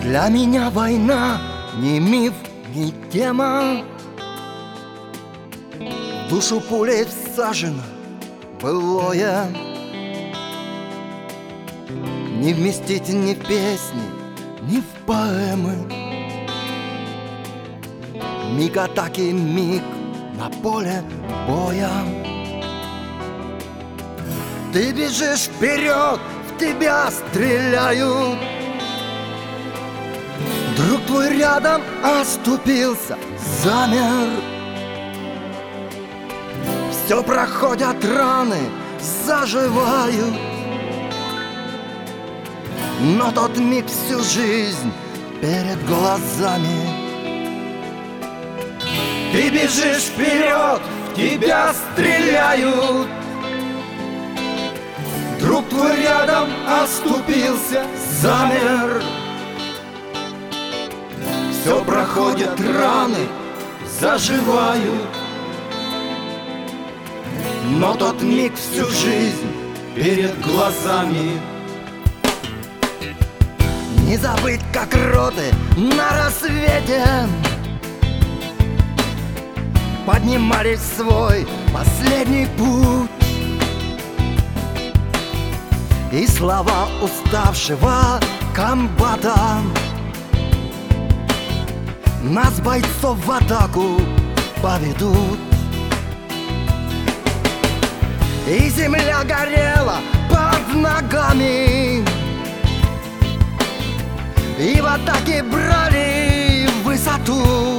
Для меня война ни миф, ни тема. В душу пулей всажено былое. Не вместить ни в песни, ни в поэмы. Миг атаки, миг на поле боя. Ты бежишь вперед, в тебя стреляют. Друг твой рядом оступился, замер. Все проходят раны, заживают. Но тот миг всю жизнь перед глазами. Ты бежишь вперед, в тебя стреляют. Друг твой рядом оступился, замер. Все проходят раны, заживают. Но тот миг всю жизнь перед глазами. Не забыть, как роты на рассвете поднимались в свой последний путь. И слова уставшего комбата нас, бойцов, в атаку поведут. И земля горела под ногами, и в атаке брали высоту.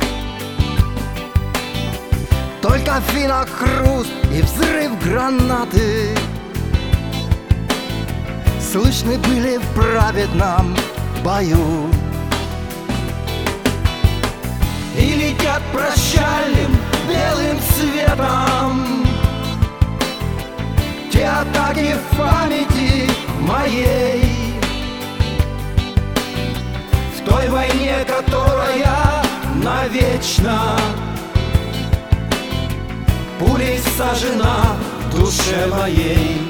Только в финах хруст и взрыв гранаты слышны были в праведном бою. И летят прощальным белым светом те атаки в памяти моей. В той войне, которая навечно пулей сожжена в душе моей.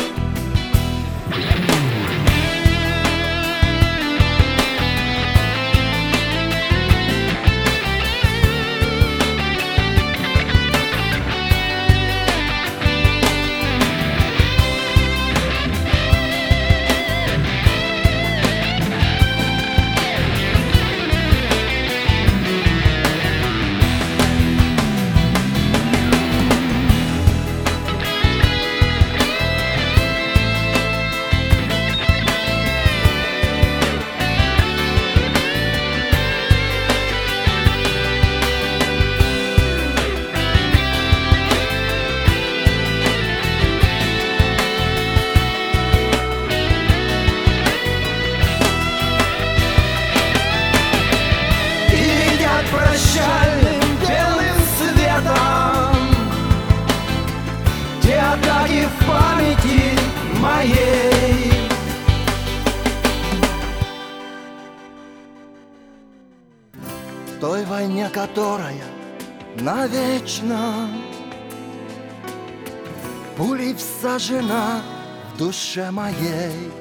Прощальным белым светом те атаки в памяти моей. В той войне, которая навечно пулей всажена в душе моей.